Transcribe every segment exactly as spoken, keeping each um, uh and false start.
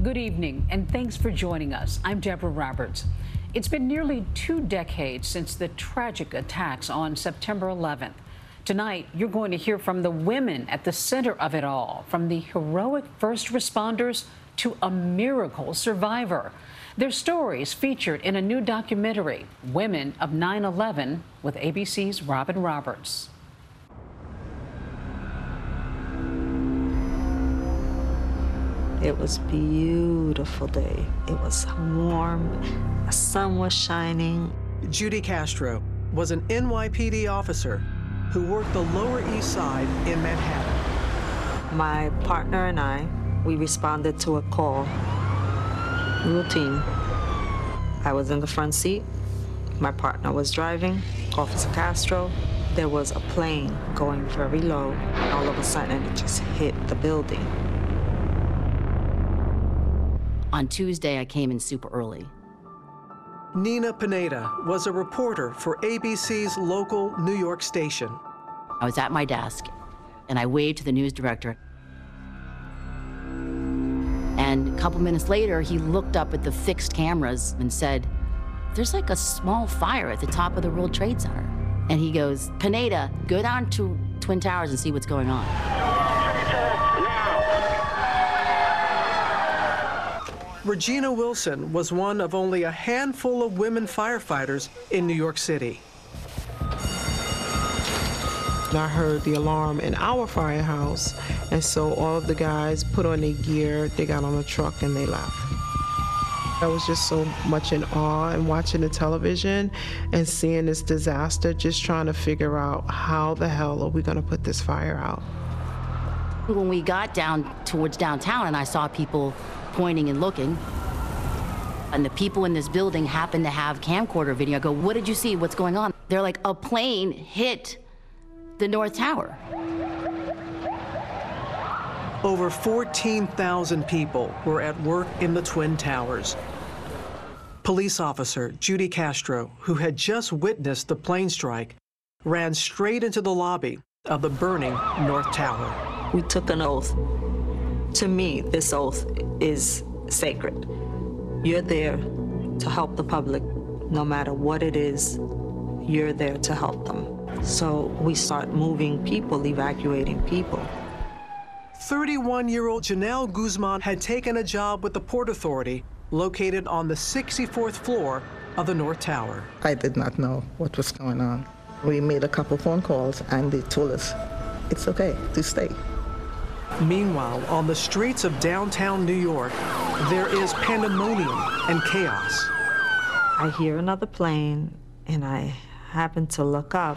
Good evening, and thanks for joining us. I'm Deborah Roberts. It's been nearly two decades since the tragic attacks on September eleventh. Tonight, you're going to hear from the women at the center of it all, from the heroic first responders to a miracle survivor. Their stories featured in a new documentary, Women of nine eleven, with A B C's Robin Roberts. It was a beautiful day. It was warm, the sun was shining. Judy Castro was an N Y P D officer who worked the Lower East Side in Manhattan. My partner and I, we responded to a call, routine. I was in the front seat, my partner was driving, Officer Castro. There was a plane going very low, and all of a sudden it just hit the building. On Tuesday, I came in super early. Nina Pineda was a reporter for A B C's local New York station. I was at my desk, and I waved to the news director. And a couple minutes later, he looked up at the fixed cameras and said, "There's like a small fire at the top of the World Trade Center." And he goes, "Pineda, go down to Twin Towers and see what's going on." Regina Wilson was one of only a handful of women firefighters in New York City. I heard the alarm in our firehouse, and so all of the guys put on their gear, they got on a truck, and they left. I was just so much in awe and watching the television and seeing this disaster, just trying to figure out how the hell are we gonna put this fire out. When we got down towards downtown and I saw people pointing and looking, and the people in this building happened to have camcorder video. I go, "What did you see? What's going on?" They're like, "A plane hit the North Tower." Over fourteen thousand people were at work in the Twin Towers. Police officer Judy Castro, who had just witnessed the plane strike, ran straight into the lobby of the burning North Tower. We took an oath. To me, this oath is sacred. You're there to help the public, no matter what it is, you're there to help them. So we start moving people, evacuating people. thirty-one-year-old Janelle Guzman had taken a job with the Port Authority located on the sixty-fourth floor of the North Tower. I did not know what was going on. We made a couple phone calls and they told us it's okay to stay. Meanwhile, on the streets of downtown New York, there is pandemonium and chaos. I hear another plane, and I happen to look up.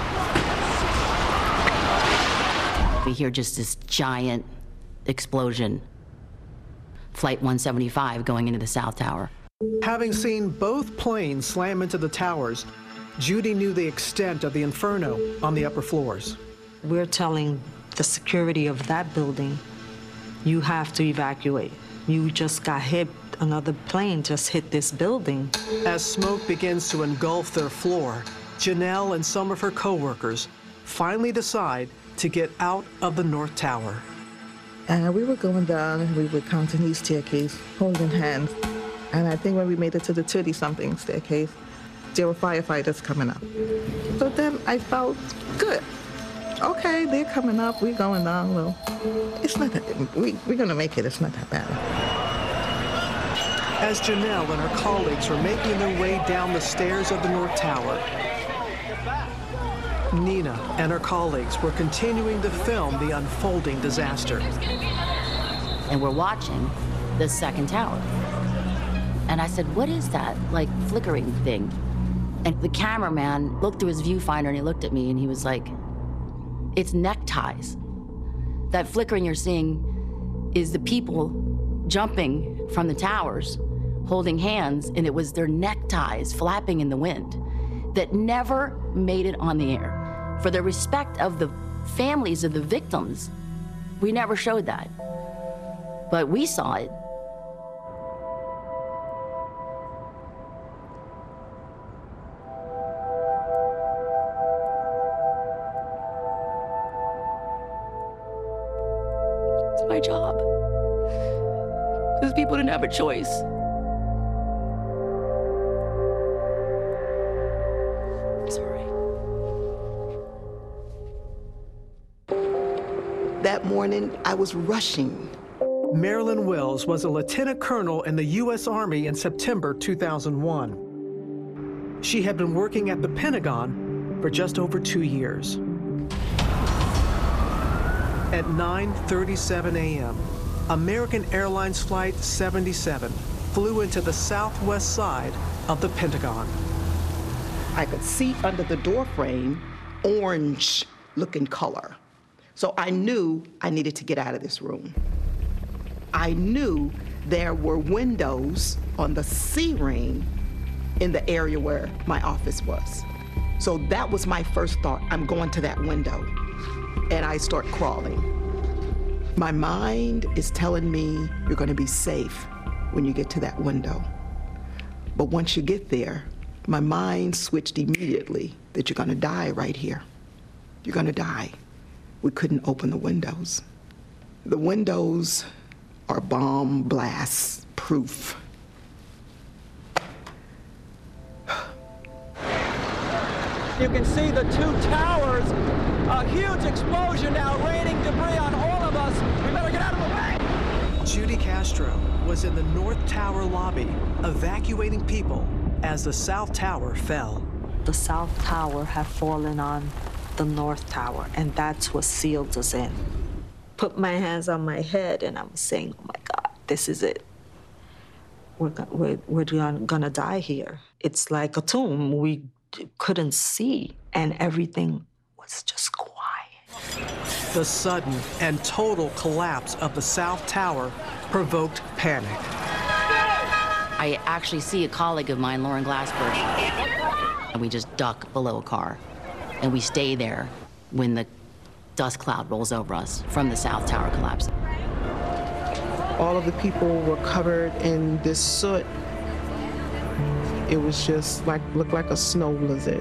We hear just this giant explosion. Flight one seventy-five going into the South Tower. Having seen both planes slam into the towers, Judy knew the extent of the inferno on the upper floors. We're telling the security of that building, you have to evacuate. You just got hit, another plane just hit this building. As smoke begins to engulf their floor, Janelle and some of her coworkers finally decide to get out of the North Tower. And we were going down and we were counting each staircase, holding hands. And I think when we made it to the thirty-something staircase, there were firefighters coming up. So then I felt good. Okay, they're coming up, we're going down. Well, it's not that, we, we're gonna make it, it's not that bad. As Janelle and her colleagues were making their way down the stairs of the North Tower, Nina and her colleagues were continuing to film the unfolding disaster. And we're watching the second tower. And I said, "What is that, like, flickering thing?" And the cameraman looked through his viewfinder and he looked at me and he was like, "It's neckties. That flickering you're seeing is the people jumping from the towers, holding hands, and it was their neckties flapping in the wind that never made it on the air. For the respect of the families of the victims, we never showed that. But we saw it. It's my job. This people didn't have a choice. Sorry. That morning, I was rushing. Marilyn Wills was a lieutenant colonel in the U S Army in September two thousand one. She had been working at the Pentagon for just over two years. At nine thirty-seven a m, American Airlines Flight seventy-seven flew into the southwest side of the Pentagon. I could see under the door frame orange-looking color. So I knew I needed to get out of this room. I knew there were windows on the C-ring in the area where my office was. So that was my first thought. I'm going to that window. And I start crawling. My mind is telling me you're going to be safe when you get to that window. But once you get there, my mind switched immediately that you're going to die right here. You're going to die. We couldn't open the windows. The windows are bomb blast proof. You can see the two towers, a huge explosion now, raining debris on all of us. We better get out of the way. Judy Castro was in the North Tower lobby, evacuating people as the South Tower fell. The South Tower had fallen on the North Tower, and that's what sealed us in. Put my hands on my head, and I was saying, oh my God, this is it. We're, we're, we're gonna die here. It's like a tomb. We couldn't see, and everything was just quiet. The sudden and total collapse of the South Tower provoked panic. I actually see a colleague of mine, Lauren Glassberg, and we just duck below a car, and we stay there when the dust cloud rolls over us from the South Tower collapse. All of the people were covered in this soot. It was just like, looked like a snow blizzard.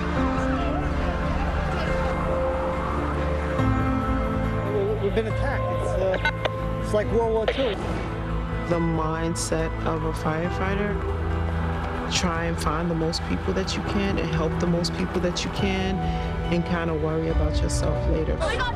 We've been attacked. It's, uh, it's like World War Two. The mindset of a firefighter, try and find the most people that you can and help the most people that you can and kind of worry about yourself later.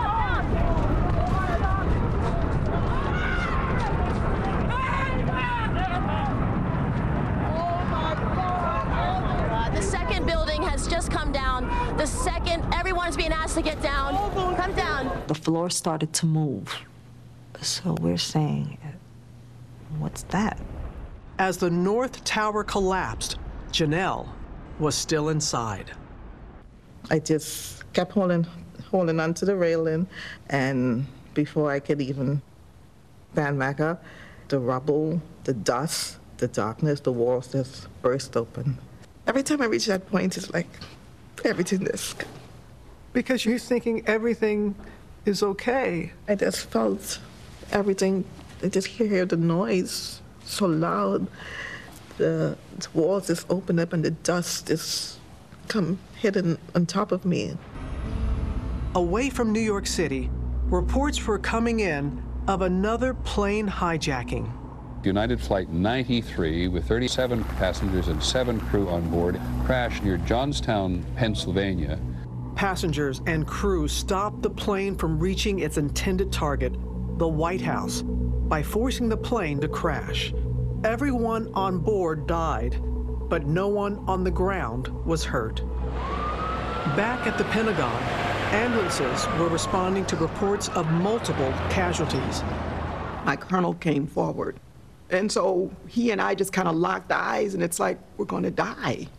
The second building has just come down. The second, everyone's being asked to get down. Come down. The floor started to move. So we're saying, what's that? As the North Tower collapsed, Janelle was still inside. I just kept holding, holding onto the railing, and before I could even stand back up, the rubble, the dust, the darkness, the walls just burst open. Every time I reach that point, it's like everything just... Because you're thinking everything is okay. I just felt everything, I just hear the noise so loud. The, the walls just open up and the dust just come hitting on top of me. Away from New York City, reports were coming in of another plane hijacking. United Flight ninety-three, with thirty-seven passengers and seven crew on board, crashed near Johnstown, Pennsylvania. Passengers and crew stopped the plane from reaching its intended target, the White House, by forcing the plane to crash. Everyone on board died, but no one on the ground was hurt. Back at the Pentagon, ambulances were responding to reports of multiple casualties. My colonel came forward. And so he and I just kind of locked eyes, and it's like, we're gonna die.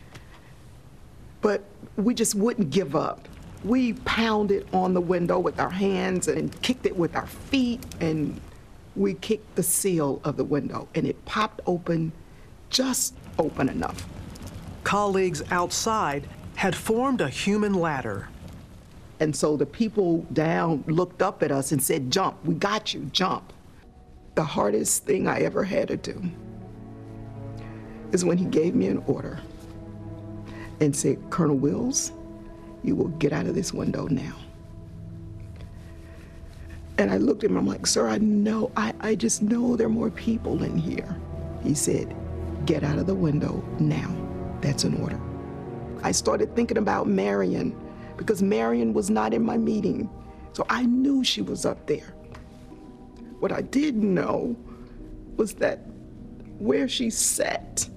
But we just wouldn't give up. We pounded on the window with our hands and kicked it with our feet, and we kicked the seal of the window, and it popped open, just open enough. Colleagues outside had formed a human ladder. And so the people down looked up at us and said, jump, we got you, jump. The hardest thing I ever had to do is when he gave me an order and said, Colonel Wills, you will get out of this window now. And I looked at him, I'm like, sir, I know, I, I just know there are more people in here. He said, get out of the window now. That's an order. I started thinking about Marion because Marion was not in my meeting. So I knew she was up there. What I didn't know was that where she sat,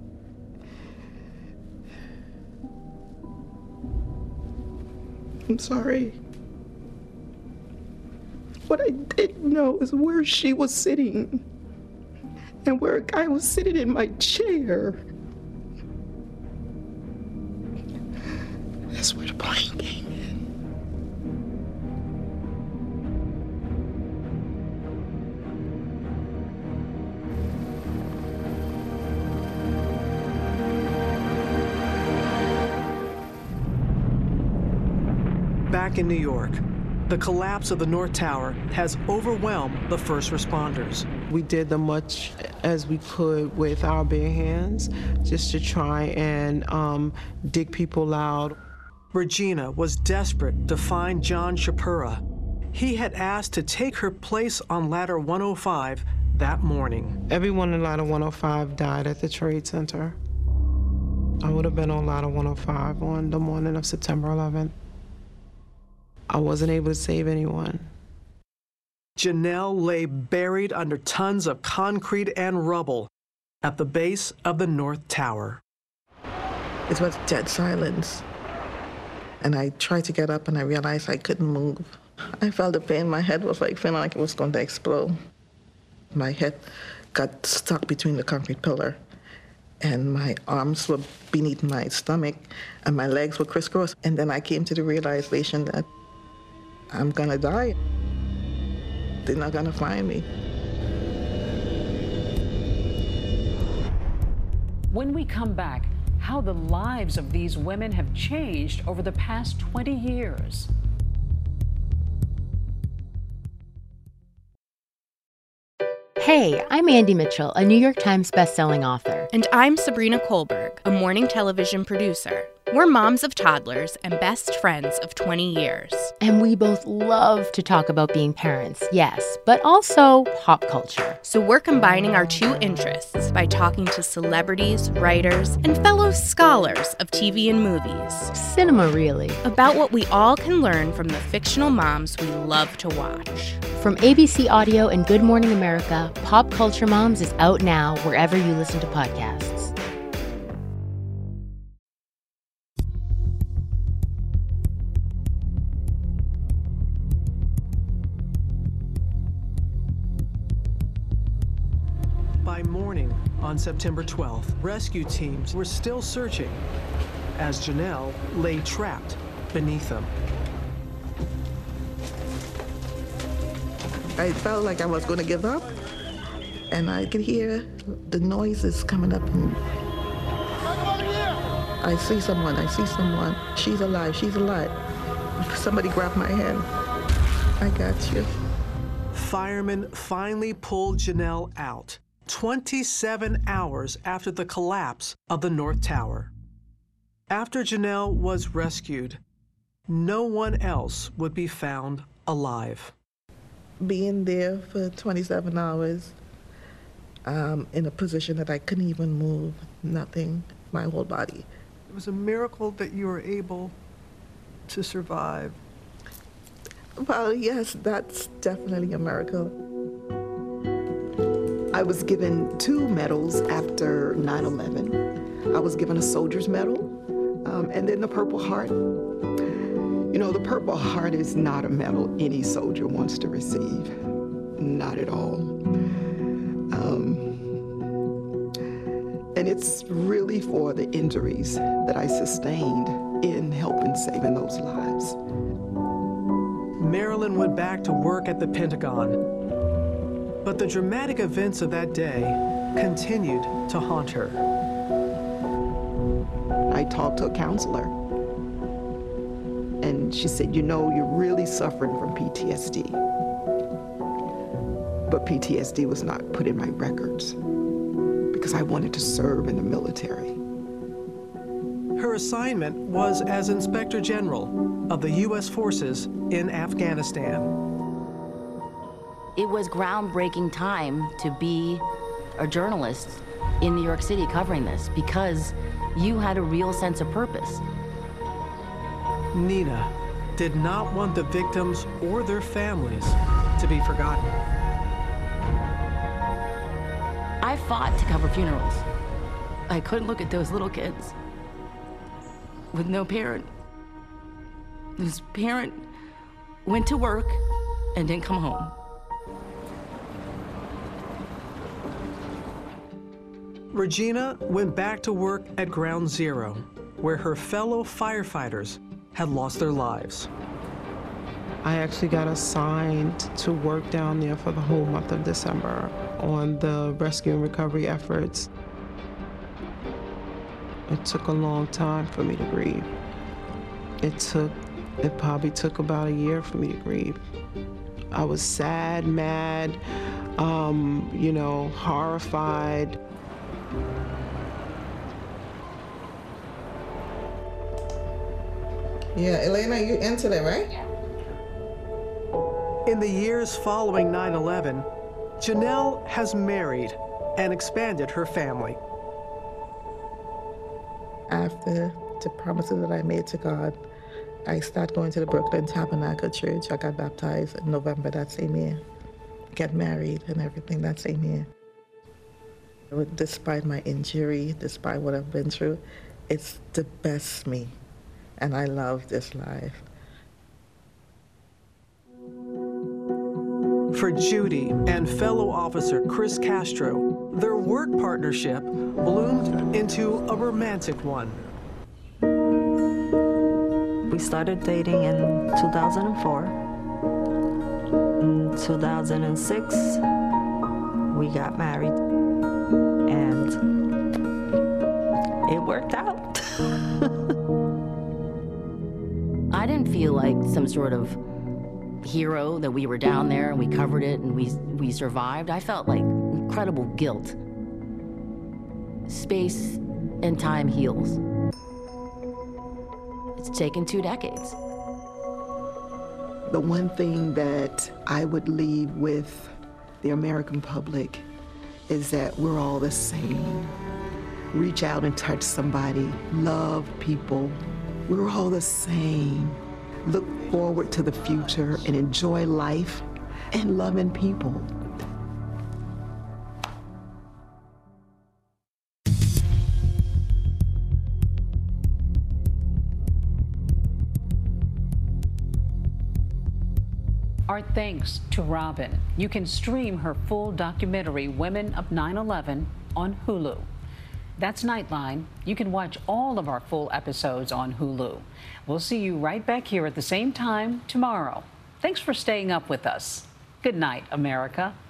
I'm sorry. What I didn't know is where she was sitting and where a guy was sitting in my chair. That's where the plane came in. Back in New York, the collapse of the North Tower has overwhelmed the first responders. We did the much as we could with our bare hands just to try and um, dig people out. Regina was desperate to find John Shapura. He had asked to take her place on ladder one oh five that morning. Everyone in ladder one oh five died at the Trade Center. I would have been on ladder one oh five on the morning of September eleventh. I wasn't able to save anyone. Janelle lay buried under tons of concrete and rubble at the base of the North Tower. It was dead silence. And I tried to get up and I realized I couldn't move. I felt the pain. My head was like feeling like it was going to explode. My head got stuck between the concrete pillar and my arms were beneath my stomach and my legs were crisscrossed. And then I came to the realization that I'm gonna die. They're not gonna find me. When we come back, how the lives of these women have changed over the past twenty years. Hey, I'm Andy Mitchell, a New York Times bestselling author. And I'm Sabrina Kohlberg, a morning television producer. We're moms of toddlers and best friends of twenty years. And we both love to talk about being parents, yes, but also pop culture. So we're combining our two interests by talking to celebrities, writers, and fellow scholars of T V and movies. Cinema, really. About what we all can learn from the fictional moms we love to watch. From A B C Audio and Good Morning America, Pop Culture Moms is out now wherever you listen to podcasts. By morning on September twelfth, rescue teams were still searching as Janelle lay trapped beneath them. I felt like I was going to give up, and I could hear the noises coming up. And I see someone, I see someone. She's alive, she's alive. Somebody grabbed my hand. I got you. Firemen finally pulled Janelle out, twenty-seven hours after the collapse of the North Tower. After Janelle was rescued, no one else would be found alive. Being there for twenty-seven hours, um, in a position that I couldn't even move, nothing, my whole body. It was a miracle that you were able to survive. Well, yes, that's definitely a miracle. I was given two medals after nine eleven. I was given a soldier's medal, um, and then the Purple Heart. You know, the Purple Heart is not a medal any soldier wants to receive. Not at all. Um, and it's really for the injuries that I sustained in helping saving those lives. Marilyn went back to work at the Pentagon, but the dramatic events of that day continued to haunt her. I talked to a counselor, and she said, you know, you're really suffering from P T S D. But P T S D was not put in my records because I wanted to serve in the military. Her assignment was as Inspector General of the U S forces in Afghanistan. It was groundbreaking time to be a journalist in New York City covering this because you had a real sense of purpose. Nina did not want the victims or their families to be forgotten. I fought to cover funerals. I couldn't look at those little kids with no parent, whose parent went to work and didn't come home. Regina went back to work at Ground Zero, where her fellow firefighters had lost their lives. I actually got assigned to work down there for the whole month of December on the rescue and recovery efforts. It took a long time for me to grieve. It took, it probably took about a year for me to grieve. I was sad, mad, um, you know, horrified. Yeah, Elena, you into that, right? In the years following nine eleven, Janelle has married and expanded her family. After the promises that I made to God, I started going to the Brooklyn Tabernacle Church. I got baptized in November that same year. Get married and everything that same year. Despite my injury, despite what I've been through, it's the best me. And I love this life. For Judy and fellow officer Chris Castro, their work partnership bloomed into a romantic one. We started dating in two thousand four. In two thousand six, we got married, and it worked out. I didn't feel like some sort of hero that we were down there and we covered it and we, we survived. I felt like incredible guilt. Space and time heals. It's taken two decades. The one thing that I would leave with the American public is that we're all the same. Reach out and touch somebody, love people. We're all the same. Look forward to the future and enjoy life and loving people. Our thanks to Robin. You can stream her full documentary, Women of nine eleven, on Hulu. That's Nightline. You can watch all of our full episodes on Hulu. We'll see you right back here at the same time tomorrow. Thanks for staying up with us. Good night, America.